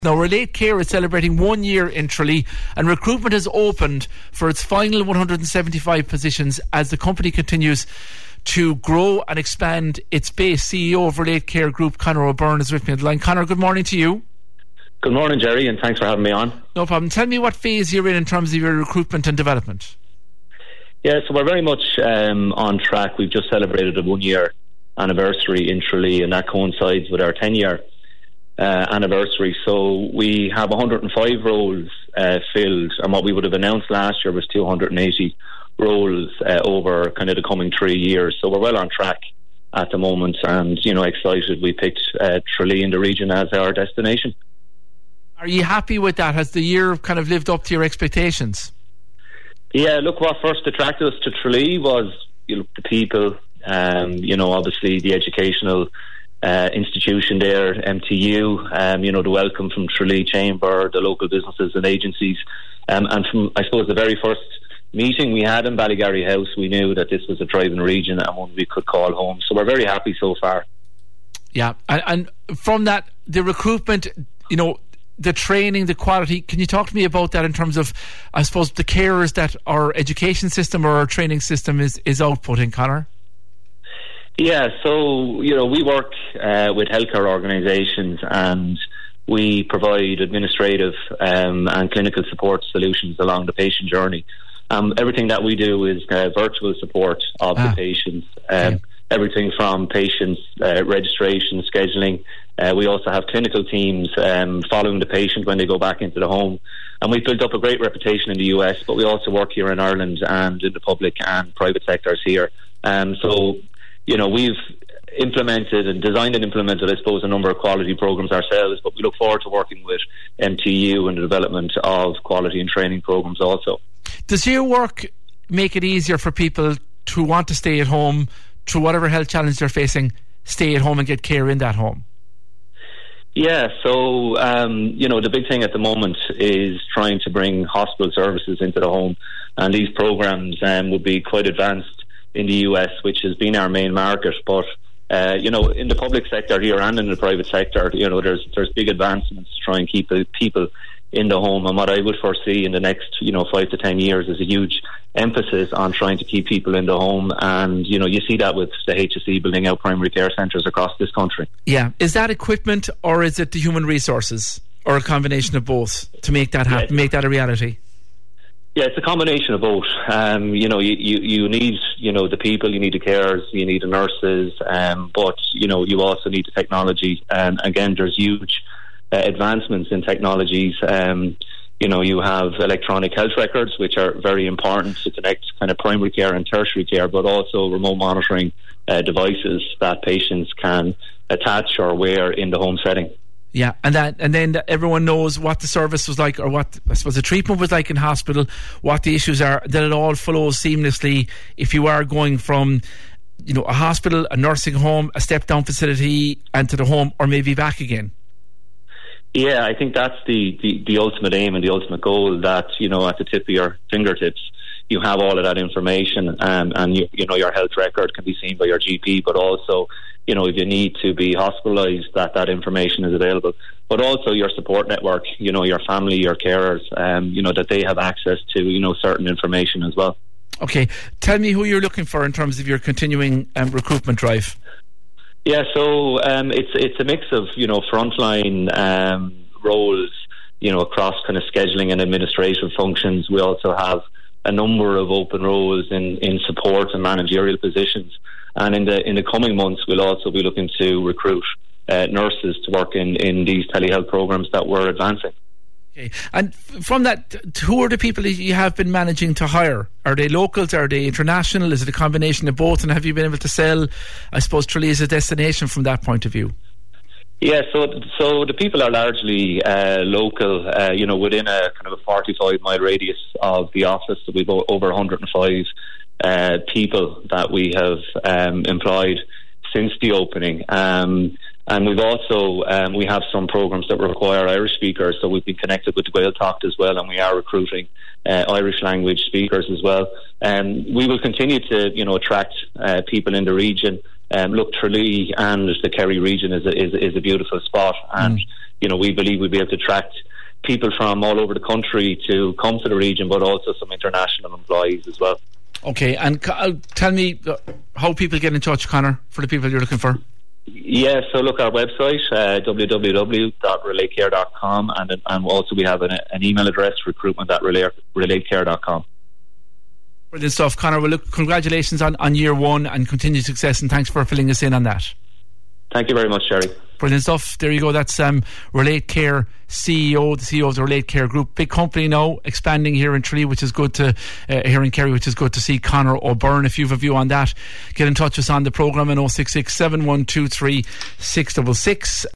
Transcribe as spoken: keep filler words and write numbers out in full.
Now, Relate Care is celebrating one year in Tralee, and recruitment has opened for its final one hundred seventy-five positions as the company continues to grow and expand its base. C E O of Relate Care Group, Conor O'Byrne, is with me on the line. Conor, good morning to you. Good morning, Jerry, and thanks for having me on. No problem. Tell me what phase you're in in terms of your recruitment and development. Yeah, so we're very much um, on track. We've just celebrated a one-year anniversary in Tralee, and that coincides with our ten-year Uh, anniversary. So we have one hundred five roles uh, filled, and what we would have announced last year was two hundred eighty roles uh, over kind of the coming three years. So we're well on track at the moment, and you know, excited. We picked uh, Tralee in the region as our destination. Are you happy with that? Has the year kind of lived up to your expectations? Yeah, look, what first attracted us to Tralee was, you know, the people. Um, you know, obviously the educational Uh, institution there, M T U, um, you know, the welcome from Tralee Chamber, the local businesses and agencies, um, and from, I suppose, the very first meeting we had in Ballygarry House, we knew that this was a thriving region and one we could call home. So we're very happy so far. Yeah, and, and from that, the recruitment, you know, the training, the quality, can you talk to me about that in terms of, I suppose, the carers that our education system or our training system is, is outputting, Conor? Yeah, so, you know, we work uh, with healthcare organisations, and we provide administrative um, and clinical support solutions along the patient journey. Um, everything that we do is uh, virtual support of ah. the patients, um, okay. everything from patients uh, registration, scheduling. Uh, we also have clinical teams um, following the patient when they go back into the home. And we've built up a great reputation in the U S, but we also work here in Ireland and in the public and private sectors here. Um, so, you know, we've implemented and designed and implemented, I suppose, a number of quality programs ourselves, but we look forward to working with M T U and the development of quality and training programs also. Does your work make it easier for people to want to stay at home through whatever health challenge they're facing, stay at home and get care in that home? Yeah, so, um, you know, the big thing at the moment is trying to bring hospital services into the home, and these programs um, would be quite advanced in the U S, which has been our main market. But uh, you know, in the public sector here and in the private sector, you know, there's there's big advancements to try and keep the people in the home. And what I would foresee in the next, you know, five to ten years is a huge emphasis on trying to keep people in the home. And you know, you see that with the H S E building out primary care centres across this country. Yeah, is that equipment or is it the human resources or a combination of both to make that happen, yeah. make that a reality? Yeah, it's a combination of both. Um, you know, you, you, you need, you know, the people, you need the carers, you need the nurses, um, but, you know, you also need the technology. And again, there's huge uh, advancements in technologies. Um, you know, you have electronic health records, which are very important to connect kind of primary care and tertiary care, but also remote monitoring uh, devices that patients can attach or wear in the home setting. Yeah, and that, and then everyone knows what the service was like, or what I suppose the treatment was like in hospital, what the issues are, that it all flows seamlessly if you are going from, you know, a hospital, a nursing home, a step-down facility, and to the home, or maybe back again. Yeah, I think that's the, the, the ultimate aim and the ultimate goal, that, you know, at the tip of your fingertips, you have all of that information, um, and, you, you know, your health record can be seen by your G P, but also, you know, if you need to be hospitalised, that that information is available. But also your support network, you know, your family, your carers, um, you know, that they have access to, you know, certain information as well. Okay, tell me who you're looking for in terms of your continuing um, recruitment drive. Yeah, so um, it's it's a mix of, you know, frontline um, roles, you know, across kind of scheduling and administrative functions. We also have a number of open roles in, in support and managerial positions. And in the in the coming months, we'll also be looking to recruit uh, nurses to work in, in these telehealth programs that we're advancing. Okay. And from that, who are the people that you have been managing to hire? Are they locals? Are they international? Is it a combination of both? And have you been able to sell, I suppose, Tralee as a destination from that point of view? Yeah, so so the people are largely uh, local, uh, you know, within a kind of a forty-five mile radius of the office. So we've over one hundred five uh, people that we have um, employed since the opening. Um, and we've also, um, we have some programs that require Irish speakers, so we've been connected with Gaeltacht as well, and we are recruiting uh, Irish language speakers as well. And um, we will continue to, you know, attract uh, people in the region. um, look, Tralee and the Kerry region is a, is, is a beautiful spot, and mm. you know, we believe we'll be able to attract people from all over the country to come to the region, but also some international employees as well. Okay, and uh, tell me uh, how people get in touch, Conor, for the people you're looking for. Yeah, so look, our website, uh, w w w dot relay care dot com, and and also we have an, an email address, recruitment at relay care dot com. Brilliant stuff, Conor. Well, look, congratulations on, on year one and continued success, and thanks for filling us in on that. Thank you very much, Jerry. Brilliant stuff. There you go. That's um, Relate Care C E O, the C E O of the Relate Care Group. Big company now, expanding here in Tralee, which is good to, uh, here in Kerry, which is good to see. Conor O'Byrne, if you have a view on that, get in touch with us on the programme in oh six six, seven one two three, six six six.